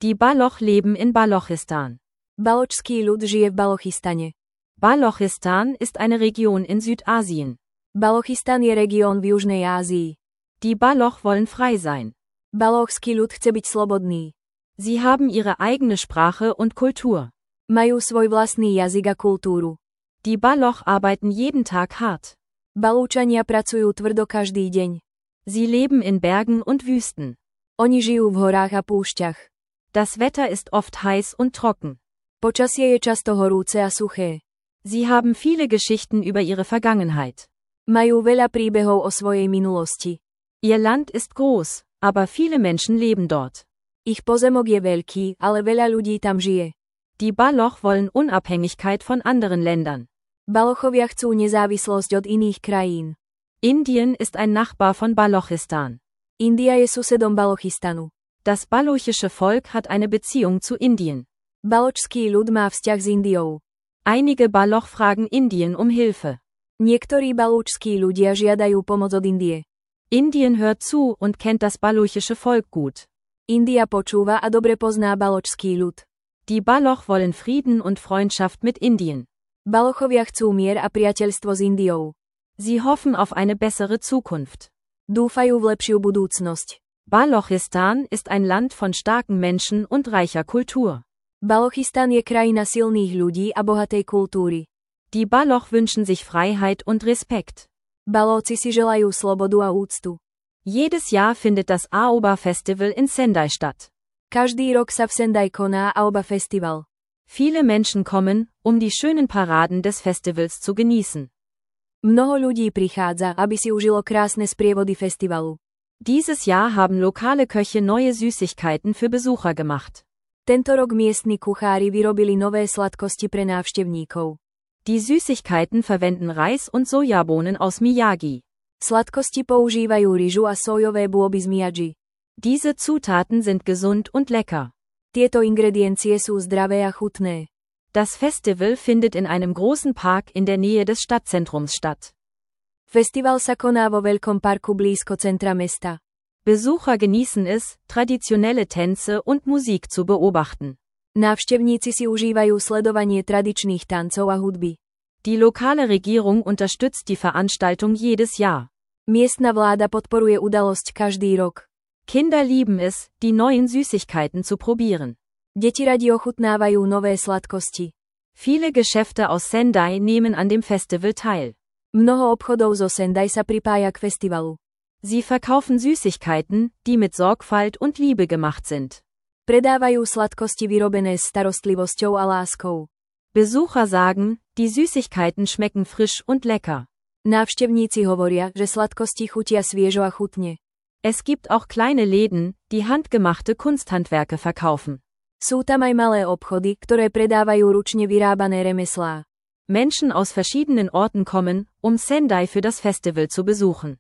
Die Baloch leben in Balochistan. Baločský ľud žije v Balochistane. Balochistan ist eine Region in Südasien. Balochistan je región v Južnej Ázii. Die Baloch wollen frei sein. Balochský ľud chce byť slobodný. Sie haben ihre eigene Sprache und Kultur. Majú svoj vlastný jazyk a kultúru. Die Baloch arbeiten jeden Tag hart. Balúčania pracujú tvrdo každý deň. Sie leben in Bergen und Wüsten. Oni žijú v horách a púšťach. Das Wetter ist oft heiß und trocken. Počasie je často horúce a suché. Sie haben viele Geschichten über ihre Vergangenheit. Majú veľa príbehov o svojej minulosti. Ihr Land ist groß, aber viele Menschen leben dort. Ich pozemok je veľký, ale veľa ľudí tam žije. Die Baloch wollen Unabhängigkeit von anderen Ländern. Balochovia chcú nezávislosť od iných krajín. Indien ist ein Nachbar von Balochistan. India je susedom Balochistanu. Das balochische Volk hat eine Beziehung zu Indien. Baločský ľud má vzťah s Indiou. Einige Baloch fragen Indien um Hilfe. Niektorí balúčskí ľudia žiadajú pomoc od Indie. Indien hört zu und kennt das balochische Volk gut. India počúva a dobre pozná baločský ľud. Die Baloch wollen Frieden und Freundschaft mit Indien. Balochovia chcú mier a priateľstvo s Indiou. Sie hoffen auf eine bessere Zukunft. Dúfajú v lepšiu budúcnosť. Balochistan ist ein Land von starken Menschen und reicher Kultur. Balochistan je krajina silných ľudí a bohatej kultúry. Die Baloch wünschen sich Freiheit und Respekt. Balóci si želajú slobodu a úctu. Jedes Jahr findet das Aoba Festival in Sendai statt. Každý rok sa v Sendai koná Aoba Festival. Viele Menschen kommen, um die schönen Paraden des Festivals zu genießen. Mnoho ľudí prichádza, aby si užilo krásne sprievody festivalu. Dieses Jahr haben lokale Köche neue Süßigkeiten für Besucher gemacht. Tento rok miestni kuchári vyrobili nové sladkosti pre návštevníkov. Die Süßigkeiten verwenden Reis und Sojabohnen aus Miyagi. Sladkosti používajú ryžu a sojové bôby z Miyagi. Diese Zutaten sind gesund und lecker. Tieto ingrediencie sú zdravé a chutné. Das Festival findet in einem großen Park in der Nähe des Stadtzentrums statt. Festival sa koná vo veľkom parku blízko centra mesta. Besucher genießen es, traditionelle Tänze und Musik zu beobachten. Návštevníci si užívajú sledovanie tradičných tancov a hudby. Die lokale Regierung unterstützt die Veranstaltung jedes Jahr. Miestna vláda podporuje udalosť každý rok. Kinder lieben es, die neuen Süßigkeiten zu probieren. Deti radi ochutnávajú nové sladkosti. Viele Geschäfte aus Sendai nehmen an dem Festival teil. Mnoho obchodov zo Sendai sa pripája k festivalu. Sie verkaufen Süßigkeiten, die mit Sorgfalt und Liebe gemacht sind. Predávajú sladkosti vyrobené s starostlivosťou a láskou. Besucher sagen, die Süßigkeiten schmecken frisch und lecker. Návštevníci hovoria, že sladkosti chutia sviežo a chutne. Es gibt auch kleine Läden, die handgemachte Kunsthandwerke verkaufen. Sú tam aj malé obchody, ktoré predávajú ručne vyrábané remeslá. Menschen aus verschiedenen Orten kommen, um Sendai für das Festival zu besuchen.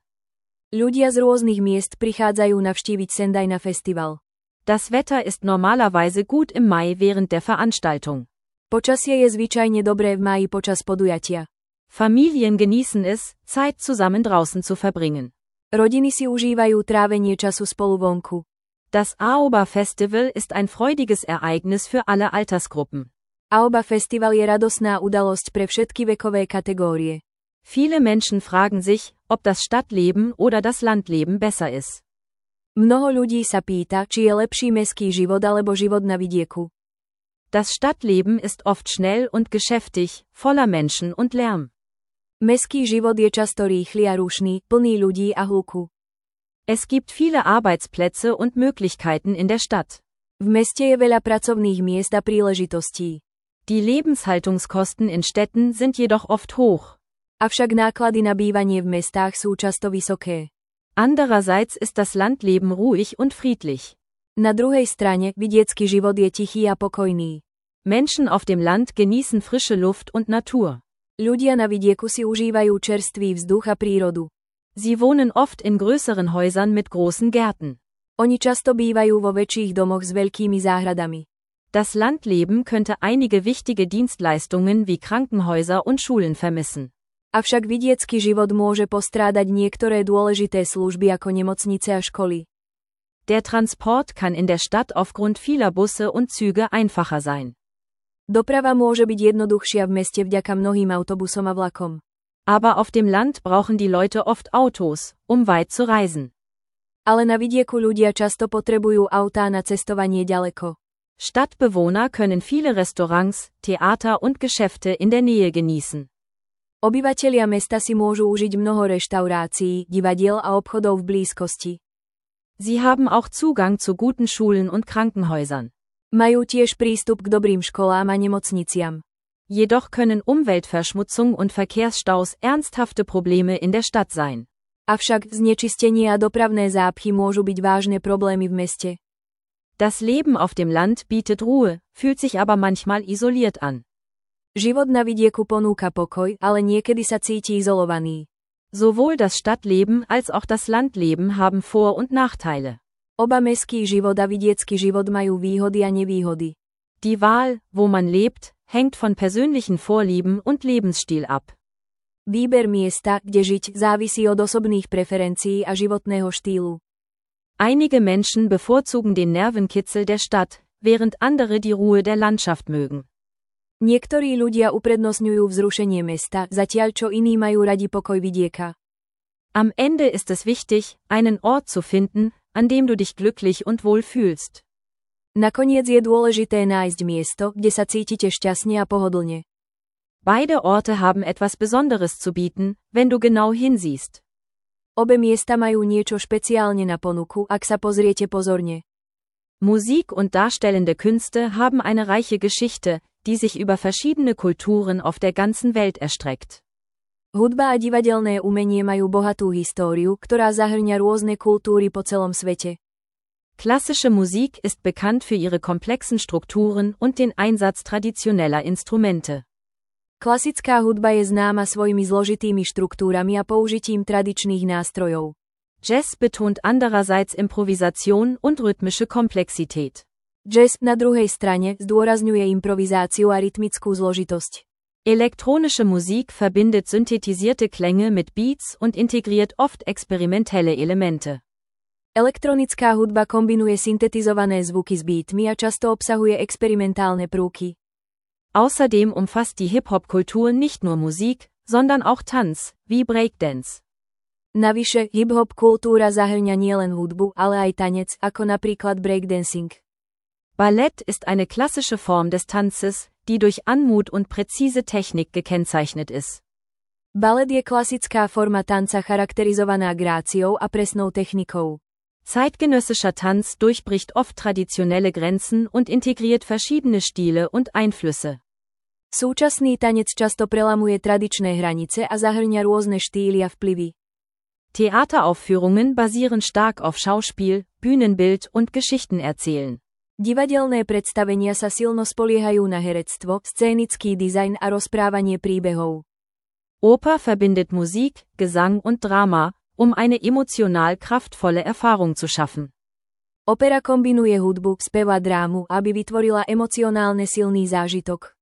Ľudia z rôznych miest prichádzajú navštíviť Sendai na festival. Das Wetter ist normalerweise gut im Mai während der Veranstaltung. Počasie je zvyčajne dobré v máji počas podujatia. Familien genießen es, Zeit zusammen draußen zu verbringen. Rodiny si užívajú trávenie času spolu vonku. Das Aoba Festival ist ein freudiges Ereignis für alle Altersgruppen. Aoba Festival je radosná udalosť pre všetky vekové kategórie. Viele Menschen fragen sich, ob das Stadtleben oder das Landleben besser ist. Mnoho ľudí sa pýta, či je lepší mestský život alebo život na vidieku. Das Stadtleben ist oft schnell und geschäftig, voller Menschen und Lärm. Mestský život je často rýchly a rušný, plný ľudí a hluku. Es gibt viele Arbeitsplätze und Möglichkeiten in der Stadt. V meste je veľa pracovných miest a príležitostí. Die Lebenshaltungskosten in Städten sind jedoch oft hoch. Avšak náklady na bývanie v mestách sú často vysoké. Andererseits ist das Landleben ruhig und friedlich. Na druhej strane, vidiecký život je tichý a pokojný. Menschen auf dem Land genießen frische Luft und Natur. Ľudia na vidieku si užívajú čerstvý vzduch a prírodu. Sie wohnen oft in größeren Häusern mit großen Gärten. Oni často bývajú vo väčších domoch s veľkými záhradami. Das Landleben könnte einige wichtige Dienstleistungen wie Krankenhäuser und Schulen vermissen. Avšak vidiecký život môže postrádať niektoré dôležité služby ako nemocnice a školy. Der Transport kann in der Stadt aufgrund vieler Busse und Züge einfacher sein. Doprava môže byť jednoduchšia v meste vďaka mnohým autobusom a vlakom. Aber auf dem Land brauchen die Leute oft Autos, um weit zu reisen. Ale na vidieku ľudia často potrebujú autá na cestovanie ďaleko. Stadtbewohner können viele Restaurants, Theater und Geschäfte in der Nähe genießen. Obyvatelia mesta si môžu užiť mnoho reštaurácií, divadiel a obchodov v blízkosti. Sie haben auch Zugang zu guten Schulen und Krankenhäusern. Majú tiež prístup k dobrým školám a nemocniciam. Jedoch können Umweltverschmutzung und Verkehrsstaus ernsthafte Probleme in der Stadt sein. Avšak znečistenie a dopravné zápchy môžu byť vážne problémy v meste. Das Leben auf dem Land bietet Ruhe, fühlt sich aber manchmal isoliert an. Život na vidieku ponúka pokoj, ale niekedy sa cíti izolovaný. Sowohl das Stadtleben als auch das Landleben haben Vor- und Nachteile. Oba mestský život a vidiecký život majú výhody a nevýhody. Die Wahl, wo man lebt, hängt von persönlichen Vorlieben und Lebensstil ab. Výber miesta, kde žiť, závisí od osobných preferencií a životného štýlu. Einige Menschen bevorzugen den Nervenkitzel der Stadt, während andere die Ruhe der Landschaft mögen. Niektorí ľudia uprednostňujú vzrušenie mesta, zatiaľ čo iní majú radi pokoj vidieka. Am Ende ist es wichtig, einen Ort zu finden, an dem du dich glücklich und wohl fühlst. Nakoniec je dôležité nájsť miesto, kde sa cítite šťastne a pohodlne. Beide Orte haben etwas Besonderes zu bieten, wenn du genau hinsiehst. Obe miesta majú niečo špeciálne na ponuku, ak sa pozriete pozorne. Musik und darstellende Künste haben eine reiche Geschichte, die sich über verschiedene Kulturen auf der ganzen Welt erstreckt. Hudba a divadelné umenie majú bohatú históriu, ktorá zahŕňa rôzne kultúry po celom svete. Klassische Musik ist bekannt für ihre komplexen Strukturen und den Einsatz traditioneller Instrumente. Klasická hudba je známa svojimi zložitými štruktúrami a použitím tradičných nástrojov. Jazz betont andererseits Improvisation und rhythmische Komplexität. Jazz na druhej strane zdôrazňuje improvizáciu a rytmickú zložitosť. Elektronische Musik verbindet synthetisierte Klänge mit Beats und integriert oft experimentelle Elemente. Elektronická hudba kombinuje syntetizované zvuky s beatmi a často obsahuje experimentálne prvky. Außerdem umfasst die Hip-Hop-Kultur nicht nur Musik, sondern auch Tanz, wie Breakdance. Navyše, hip-hop kultúra zahŕňa nielen hudbu, ale aj tanec, ako napríklad breakdancing. Ballett ist eine klassische Form des Tanzes, die durch Anmut und präzise Technik gekennzeichnet ist. Balet je klasická forma tanca charakterizovaná gráciou a presnou technikou. Zeitgenössischer Tanz durchbricht oft traditionelle Grenzen und integriert verschiedene Stile und Einflüsse. Súčasný tanec často prelamuje tradičné hranice a zahŕňa rôzne štýly a vplyvy. Theateraufführungen basieren stark auf Schauspiel, Bühnenbild und Geschichtenerzählen. Divadelné predstavenia sa silno spoliehajú na herectvo, scénický dizajn a rozprávanie príbehov. Oper verbindet Musik, Gesang und Drama, um eine emotional kraftvolle Erfahrung zu schaffen. Opera kombinuje hudbu, spev a drámu, aby vytvorila emocionálne silný zážitok.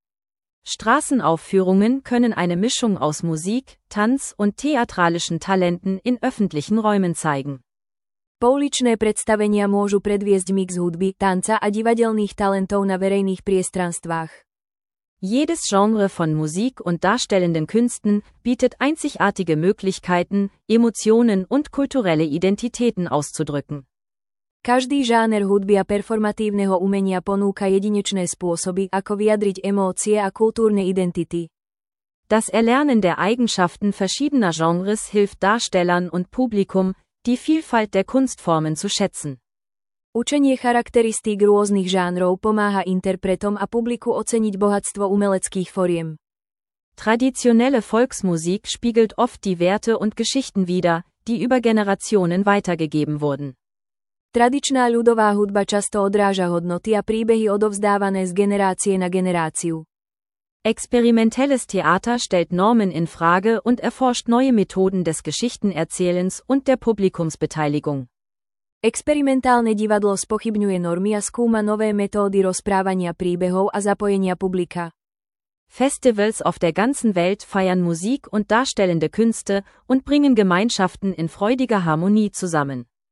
Straßenaufführungen können eine Mischung aus Musik, Tanz und theatralischen Talenten in öffentlichen Räumen zeigen. Pouličné predstavenia môžu predviesť mix hudby, tanca a divadelných talentov na verejných priestranstvách. Jedes Genre von Musik und darstellenden Künsten bietet einzigartige Möglichkeiten, Emotionen und kulturelle Identitäten auszudrücken. Každý žáner hudby a performatívneho umenia ponúka jedinečné spôsoby, ako vyjadriť emócie a kultúrne identity. Das Erlernen der Eigenschaften verschiedener Genres hilft Darstellern und Publikum, die Vielfalt der Kunstformen zu schätzen. Učenie charakteristík rôznych žánrov pomáha interpretom a publiku oceniť bohatstvo umeleckých foriem. Traditionelle Volksmusik spiegelt oft die Werte und Geschichten wider, die über Generationen weitergegeben wurden. Tradičná ľudová hudba často odráža hodnoty a príbehy odovzdávané z generácie na generáciu. Experimentelles Theater stellt Normen in Frage und erforscht neue Methoden des Geschichtenerzählens und der Publikumsbeteiligung. Experimentálne divadlo spochybňuje normy a skúma nové metódy rozprávania príbehov a zapojenia publika. Festivals auf der ganzen Welt feiern Musik und darstellende Künste und bringen Gemeinschaften in freudiger Harmonie zusammen.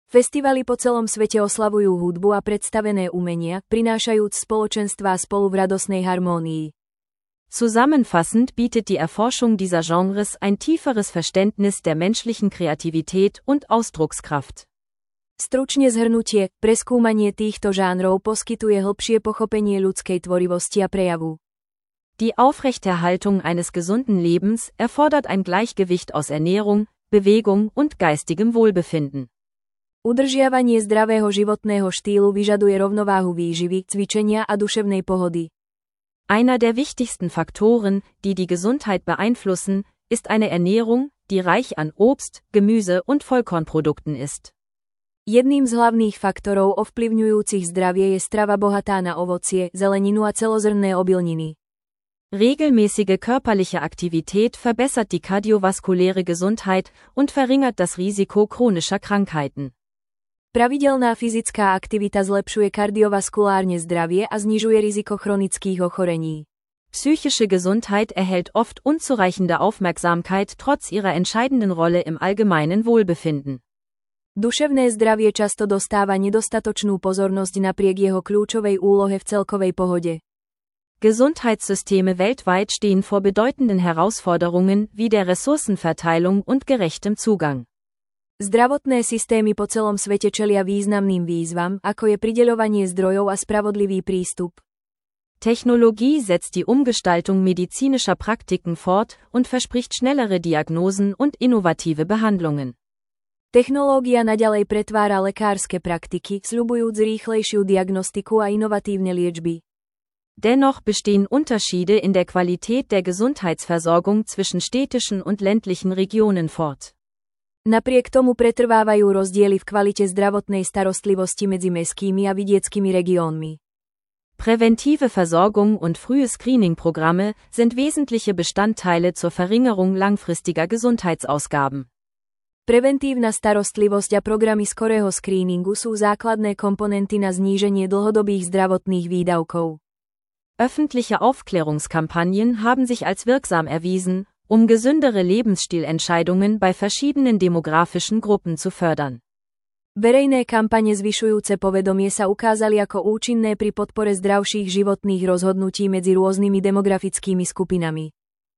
Festivaly po celom svete oslavujú hudbu a predstavené umenia, prinášajúc spoločenstvá spolu v radosnej harmónii. Zusammenfassend bietet die Erforschung dieser Genres ein tieferes Verständnis der menschlichen Kreativität und Ausdruckskraft. Stručne zhrnutie, preskúmanie týchto žánrov poskytuje hlbšie pochopenie ľudskej tvorivosti a prejavu. Die Aufrechterhaltung eines gesunden Lebens erfordert ein Gleichgewicht aus Ernährung, Bewegung und geistigem Wohlbefinden. Udržiavanie zdravého životného štýlu vyžaduje rovnováhu výživy, cvičenia a duševnej pohody. Einer der wichtigsten Faktoren, die die Gesundheit beeinflussen, ist eine Ernährung, die reich an Obst, Gemüse und Vollkornprodukten ist. Jedným z hlavných faktorov ovplyvňujúcich zdravie je strava bohatá na ovocie, zeleninu a celozrnné obilniny. Regelmäßige körperliche Aktivität verbessert die kardiovaskuläre Gesundheit und verringert das Risiko chronischer Krankheiten. Pravidelná fyzická aktivita zlepšuje kardiovaskulárne zdravie a znižuje riziko chronických ochorení. Psychische Gesundheit erhält oft unzureichende Aufmerksamkeit trotz ihrer entscheidenden Rolle im allgemeinen Wohlbefinden. Duševné zdravie často dostáva nedostatočnú pozornosť napriek jeho kľúčovej úlohe v celkovej pohode. Gesundheitssysteme weltweit stehen vor bedeutenden Herausforderungen wie der Ressourcenverteilung und gerechtem Zugang. Zdravotné systémy po celom svete čelia významným výzvam, ako je prideľovanie zdrojov a spravodlivý prístup. Technologie setzt die Umgestaltung medizinischer Praktiken fort und verspricht schnellere Diagnosen und innovative Behandlungen. Technológia naďalej pretvára lekárske praktiky, sľubujúc rýchlejšiu diagnostiku a inovatívne liečby. Dennoch bestehen Unterschiede in der Qualität der Gesundheitsversorgung zwischen städtischen und ländlichen Regionen fort. Napriek tomu pretrvávajú rozdiely v kvalite zdravotnej starostlivosti medzi mestskými a vidieckými regiónmi. Präventive Versorgung und frühe Screening-Programme sind wesentliche Bestandteile zur Verringerung langfristiger Gesundheitsausgaben. Preventívna starostlivosť a programy skorého screeningu sú základné komponenty na zníženie dlhodobých zdravotných výdavkov. Öffentliche Aufklärungskampagnen haben sich als wirksam erwiesen, gesündere Lebensstilentscheidungen bei verschiedenen demografischen Gruppen zu fördern. Verejné kampane zvyšujúce povedomie sa ukázali ako účinné pri podpore zdravších životných rozhodnutí medzi rôznymi demografickými skupinami.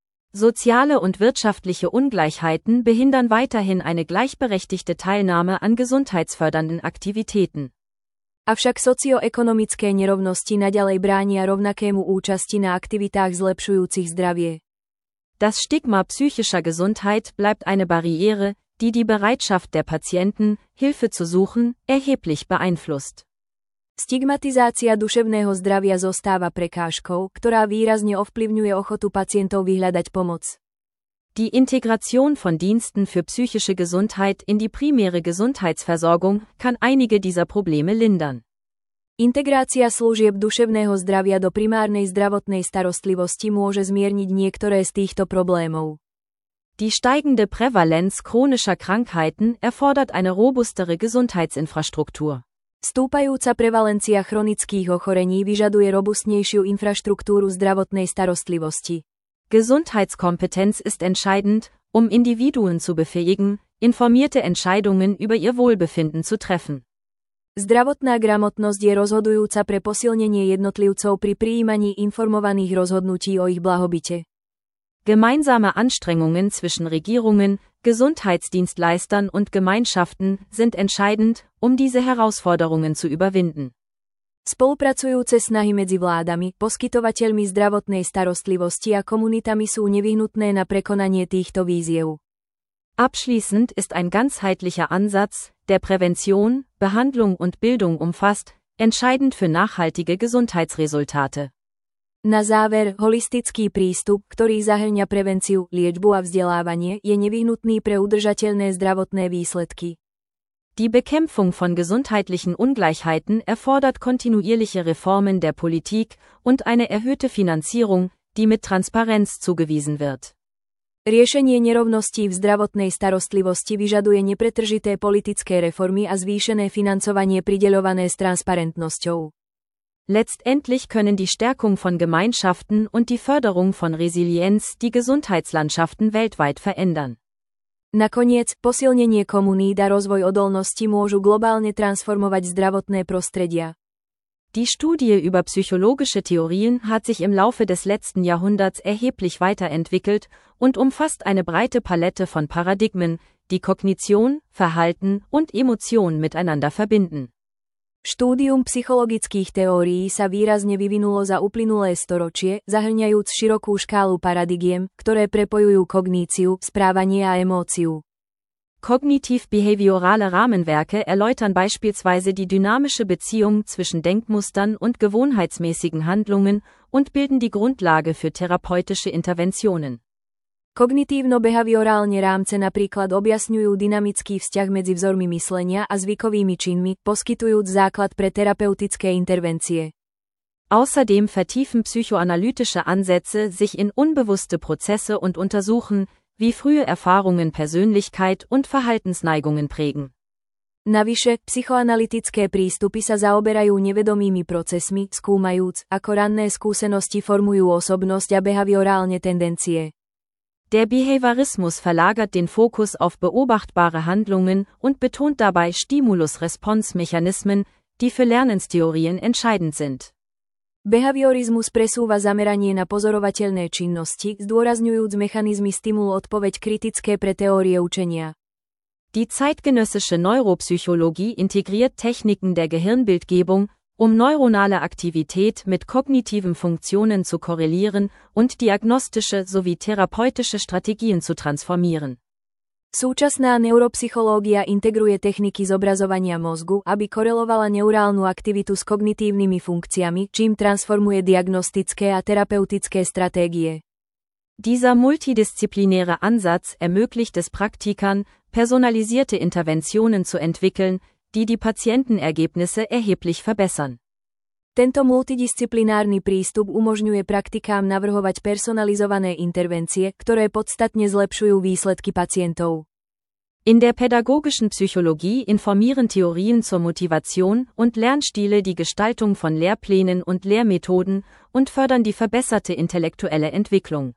Soziale und wirtschaftliche Ungleichheiten behindern weiterhin eine gleichberechtigte Teilnahme an gesundheitsfördernden Aktivitäten. Avšak socioekonomické nerovnosti naďalej bránia rovnakému účasti na aktivitách zlepšujúcich zdravie. Das Stigma psychischer Gesundheit bleibt eine Barriere, die die Bereitschaft der Patienten, Hilfe zu suchen, erheblich beeinflusst. Stigmatizácia duševného zdravia zostáva prekážkou, ktorá výrazne ovplyvňuje ochotu pacientov vyhľadať pomoc. Die Integration von Diensten für psychische Gesundheit in die primäre Gesundheitsversorgung kann einige dieser Probleme lindern. Integrácia služieb duševného zdravia do primárnej zdravotnej starostlivosti môže zmierniť niektoré z týchto problémov. Die steigende Prävalenz chronischer Krankheiten erfordert eine robustere Gesundheitsinfrastruktur. Stúpajúca prevalencia chronických ochorení vyžaduje robustnejšiu infraštruktúru zdravotnej starostlivosti. Gesundheitskompetenz ist entscheidend, Individuen zu befähigen, informierte Entscheidungen über ihr Wohlbefinden zu treffen. Zdravotná gramotnosť je rozhodujúca pre posilnenie jednotlivcov pri prijímaní informovaných rozhodnutí o ich blahobite. Gemeinsame Anstrengungen zwischen Regierungen, Gesundheitsdienstleistern und Gemeinschaften sind entscheidend, diese Herausforderungen zu überwinden. Spolupracujúce snahy medzi vládami, poskytovateľmi zdravotnej starostlivosti a komunitami sú nevyhnutné na prekonanie týchto výziev. Abschließend ist ein ganzheitlicher Ansatz, der Prävention, Behandlung und Bildung umfasst, entscheidend für nachhaltige Gesundheitsresultate. Na záver, holistický prístup, ktorý zahŕňa prevenciu, liečbu a vzdelávanie, je nevyhnutný pre udržateľné zdravotné výsledky. Die Bekämpfung von gesundheitlichen Ungleichheiten erfordert kontinuierliche Reformen der Politik und eine erhöhte Finanzierung, die mit Transparenz zugewiesen wird. Riešenie nerovností v zdravotnej starostlivosti vyžaduje nepretržité politické reformy a zvýšené financovanie prideľované s transparentnosťou. Letztendlich können die Stärkung von Gemeinschaften und die Förderung von Resilienz die Gesundheitslandschaften weltweit verändern. Nakoniec, posilnenie komunít a rozvoj odolnosti môžu globálne transformovať zdravotné prostredia. Die Studie über psychologische Theorien hat sich im Laufe des letzten Jahrhunderts erheblich weiterentwickelt und umfasst eine breite Palette von Paradigmen, die Kognition, Verhalten und Emotion miteinander verbinden. Štúdium psychologických teórií sa výrazne vyvinulo za uplynulé storočie, zahŕňajúc širokú škálu paradigiem, ktoré prepojujú kogníciu, správanie a emóciu. Kognitiv-behaviorale Rahmenwerke erläutern beispielsweise die dynamische Beziehung zwischen Denkmustern und gewohnheitsmäßigen Handlungen und bilden die Grundlage für therapeutische Interventionen. Kognitívno-behaviorálne rámce napríklad objasňujú dynamický vzťah medzi vzormi myslenia a zvykovými činmi, poskytujúc základ pre terapeutické intervencie. Außerdem vertiefen psychoanalytische Ansätze sich in unbewusste Prozesse und untersuchen, wie frühe Erfahrungen Persönlichkeit und Verhaltensneigungen prägen. Navyše, psychoanalytické prístupy sa zaoberajú nevedomými procesmi, skúmajúc, ako ranné skúsenosti formujú osobnosť a behaviorálne tendencie. Der Behaviorismus verlagert den Fokus auf beobachtbare Handlungen und betont dabei Stimulus-Response-Mechanismen, die für Lernenstheorien entscheidend sind. Behaviorizmus presúva zameranie na pozorovateľné činnosti, zdôrazňujúc mechanizmy stimul-odpoveď kritické pre teórie učenia. Die zeitgenössische Neuropsychologie integriert Techniken der Gehirnbildgebung, um neuronale Aktivität mit kognitiven Funktionen zu korrelieren und diagnostische sowie therapeutische Strategien zu transformieren. Súčasná neuropsychológia integruje techniky zobrazovania mozgu, aby korelovala neurálnu aktivitu s kognitívnymi funkciami, čím transformuje diagnostické a terapeutické stratégie. Dieser multidisziplinäre Ansatz ermöglicht es Praktikern, personalisierte Interventionen zu entwickeln, die die Patientenergebnisse erheblich verbessern. Tento multidisciplinárny prístup umožňuje praktikám navrhovať personalizované intervencie, ktoré podstatne zlepšujú výsledky pacientov. In der pädagogischen Psychologie informieren Theorien zur Motivation und Lernstile die Gestaltung von Lehrplänen und Lehrmethoden und fördern die verbesserte intellektuelle Entwicklung.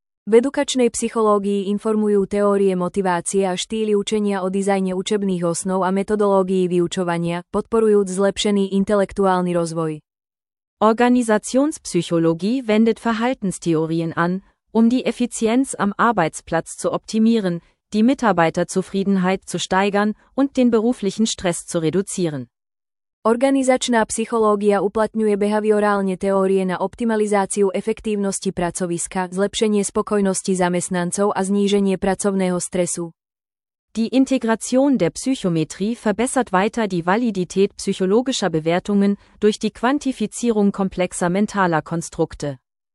V edukačnej psychológii informujú teórie motivácie a štýly učenia o dizajne učebných osnov a metodológii vyučovania, podporujúc zlepšený intelektuálny rozvoj. Organisationspsychologie wendet Verhaltenstheorien an, um die Effizienz am Arbeitsplatz zu optimieren, die Mitarbeiterzufriedenheit zu steigern und den beruflichen Stress zu reduzieren. Organizačná psychológia uplatňuje behaviorálne teórie na optimalizáciu efektívnosti pracoviska, zlepšenie spokojnosti zamestnancov a zníženie pracovného stresu. Die Integration der Psychometrie verbessert weiter die Validität psychologischer Bewertungen durch die Quantifizierung komplexer mentaler Konstrukte.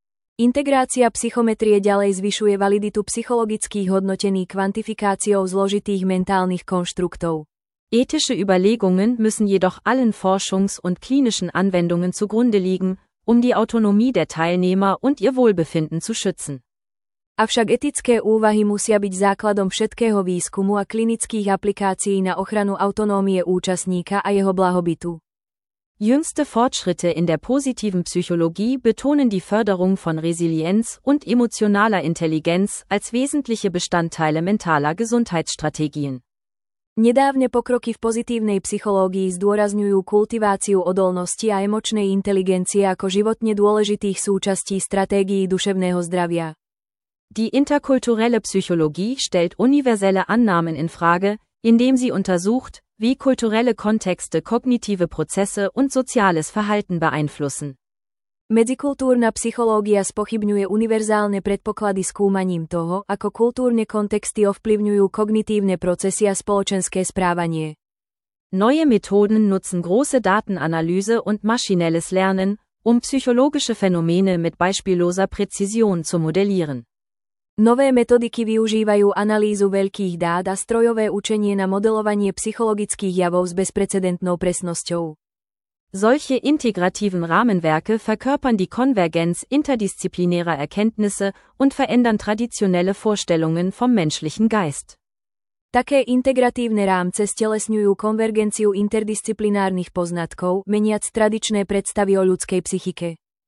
Integrácia psychometrie ďalej zvyšuje validitu psychologických hodnotení kvantifikáciou zložitých mentálnych konštruktov. Ethische Überlegungen müssen jedoch allen Forschungs- und klinischen Anwendungen zugrunde liegen, um die Autonomie der Teilnehmer und ihr Wohlbefinden zu schützen. Avšak etické úvahy musia byť základom všetkého výskumu a klinických aplikácií na ochranu autonómie účastníka a jeho blahobytu. Jüngste Fortschritte in der positiven Psychologie betonen die Förderung von Resilienz und emotionaler Intelligenz als wesentliche Bestandteile mentaler Gesundheitsstrategien. Nedávne pokroky v pozitívnej psychológii zdôrazňujú kultiváciu odolnosti a emočnej inteligencie ako životne dôležitých súčastí stratégií duševného zdravia. Die interkulturelle Psychologie stellt universelle Annahmen in Frage, indem sie untersucht, wie kulturelle Kontexte kognitive Prozesse und soziales Verhalten beeinflussen. Medzikultúrna psychológia spochybňuje univerzálne predpoklady skúmaním toho, ako kultúrne kontexty ovplyvňujú kognitívne procesy a spoločenské správanie. Neue Methoden nutzen große Datenanalyse und maschinelles Lernen, um psychologische Phänomene mit beispielloser Präzision zu modellieren. Nové metodiky využívajú analýzu veľkých dát a strojové učenie na modelovanie psychologických javov s bezprecedentnou presnosťou. Solche integrativen Rahmenwerke verkörpern die Konvergenz interdisziplinärer Erkenntnisse und verändern traditionelle Vorstellungen vom menschlichen Geist. Také integratívne rámce stelesňujú konvergenciu interdisciplinárnych poznatkov, meniac tradičné predstavy o ľudskej psychike.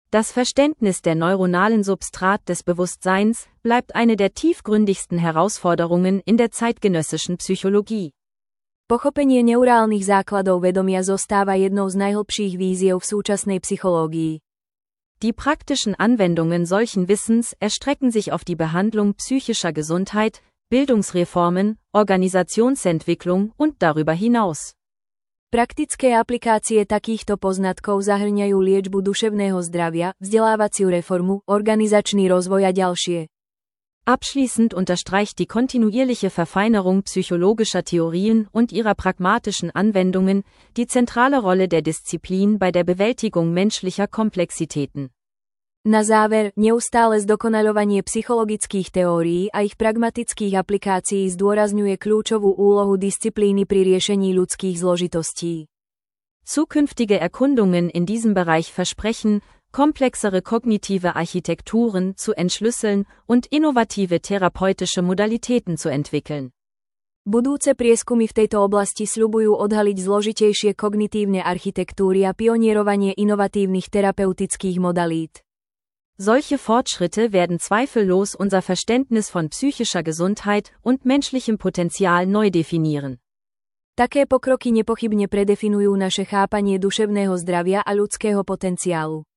Das Verständnis der neuronalen Substrat des Bewusstseins bleibt eine der tiefgründigsten Herausforderungen in der zeitgenössischen Psychologie. Pochopenie neurálnych základov vedomia zostáva jednou z najhlbších víziev v súčasnej psychológii. Die praktischen Anwendungen solchen Wissens erstrecken sich auf die Behandlung psychischer Gesundheit, Bildungsreformen, Organisationsentwicklung und darüber hinaus. Praktické aplikácie takýchto poznatkov zahrňajú liečbu duševného zdravia, vzdelávaciu reformu, organizačný rozvoj a ďalšie. Abschließend unterstreicht die kontinuierliche Verfeinerung psychologischer Theorien und ihrer pragmatischen Anwendungen die zentrale Rolle der Disziplin bei der Bewältigung menschlicher Komplexitäten. Na záver, neustále zdokonaľovanie psychologických teórií a ich pragmatických aplikácií zdôrazňuje kľúčovú úlohu disciplíny pri riešení ľudských zložitostí. Zukünftige Erkundungen in diesem Bereich versprechen, komplexere kognitive Architekturen zu entschlüsseln und innovative therapeutische Modalitäten zu entwickeln. Budúce prieskumy v tejto oblasti sľubujú odhaliť zložitejšie kognitívne architektúry a pionierovanie inovatívnych terapeutických modalít. Solche Fortschritte werden zweifellos unser Verständnis von psychischer Gesundheit und menschlichem Potenzial neu definieren. Také pokroky nepochybne predefinujú naše chápanie duševného zdravia a ľudského potenciálu.